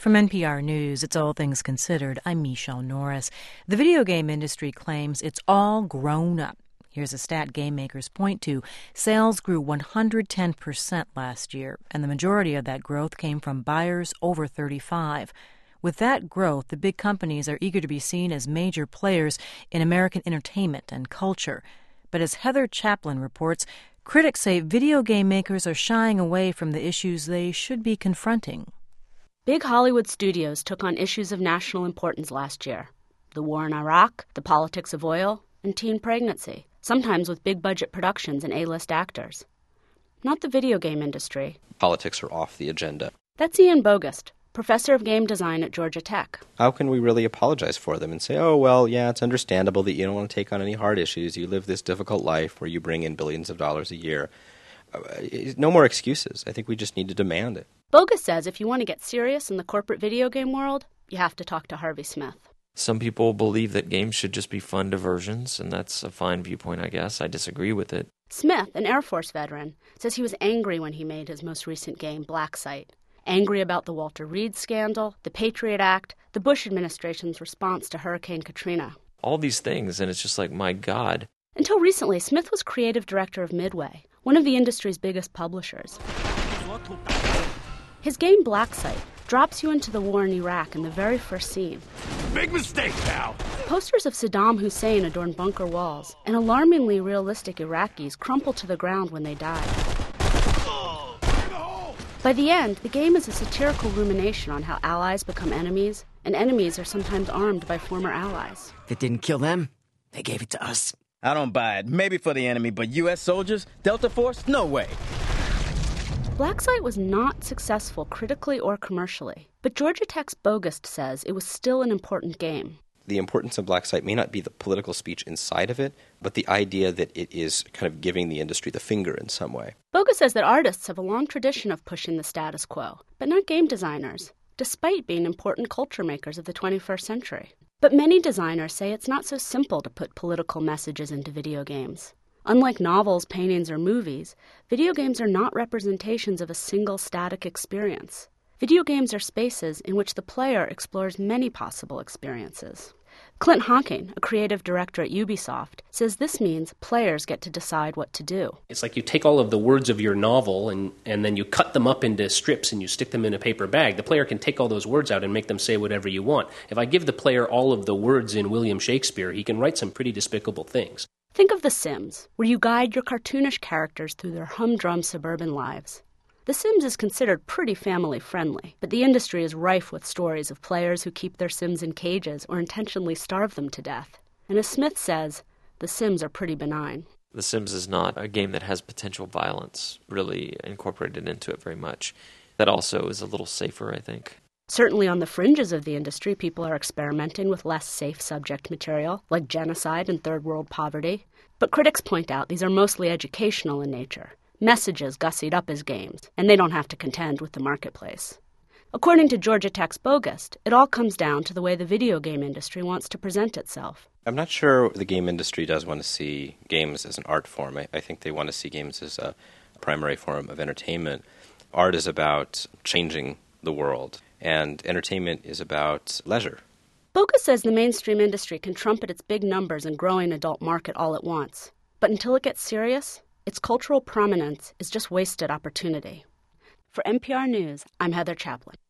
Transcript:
From NPR News, it's All Things Considered. I'm Michelle Norris. The video game industry claims it's all grown up. Here's a stat game makers point to. Sales grew 110% last year, and the majority of that growth came from buyers over 35. With that growth, the big companies are eager to be seen as major players in American entertainment and culture. But as Heather Chaplin reports, critics say video game makers are shying away from the issues they should be confronting. Big Hollywood studios took on issues of national importance last year. The war in Iraq, the politics of oil, and teen pregnancy, sometimes with big-budget productions and A-list actors. Not the video game industry. Politics are off the agenda. That's Ian Bogost, professor of game design at Georgia Tech. How can we really apologize for them and say, oh, well, yeah, it's understandable that you don't want to take on any hard issues. You live this difficult life where you bring in billions of dollars a year. No more excuses. I think we just need to demand it. Bogost says if you want to get serious in the corporate video game world, you have to talk to Harvey Smith. Some people believe that games should just be fun diversions, and that's a fine viewpoint, I guess. I disagree with it. Smith, an Air Force veteran, says he was angry when he made his most recent game, Blacksite. Angry about the Walter Reed scandal, the Patriot Act, the Bush administration's response to Hurricane Katrina. All these things, and it's just like, my God. Until recently, Smith was creative director of Midway, one of the industry's biggest publishers. His game, Blacksite, drops you into the war in Iraq in the very first scene. Big mistake, pal! Posters of Saddam Hussein adorn bunker walls, and alarmingly realistic Iraqis crumple to the ground when they die. By the end, the game is a satirical rumination on how allies become enemies, and enemies are sometimes armed by former allies. If it didn't kill them, they gave it to us. I don't buy it. Maybe for the enemy, but U.S. soldiers? Delta Force? No way. Blacksite was not successful critically or commercially, but Georgia Tech's Bogost says it was still an important game. The importance of Blacksite may not be the political speech inside of it, but the idea that it is kind of giving the industry the finger in some way. Bogost says that artists have a long tradition of pushing the status quo, but not game designers, despite being important culture makers of the 21st century. But many designers say it's not so simple to put political messages into video games. Unlike novels, paintings, or movies, video games are not representations of a single static experience. Video games are spaces in which the player explores many possible experiences. Clint Hocking, a creative director at Ubisoft, says this means players get to decide what to do. It's like you take all of the words of your novel and then you cut them up into strips and you stick them in a paper bag. The player can take all those words out and make them say whatever you want. If I give the player all of the words in William Shakespeare, he can write some pretty despicable things. Think of The Sims, where you guide your cartoonish characters through their humdrum suburban lives. The Sims is considered pretty family-friendly, but the industry is rife with stories of players who keep their Sims in cages or intentionally starve them to death. And as Smith says, The Sims are pretty benign. The Sims is not a game that has potential violence really incorporated into it very much. That also is a little safer, I think. Certainly on the fringes of the industry, people are experimenting with less safe subject material, like genocide and third world poverty. But critics point out these are mostly educational in nature, messages gussied up as games, and they don't have to contend with the marketplace. According to Georgia Tech's Bogost, it all comes down to the way the video game industry wants to present itself. I'm not sure the game industry does want to see games as an art form. I think they want to see games as a primary form of entertainment. Art is about changing the world, and entertainment is about leisure. Bogost says the mainstream industry can trumpet its big numbers and growing adult market all at once. But until it gets serious, its cultural prominence is just wasted opportunity. For NPR News, I'm Heather Chaplin.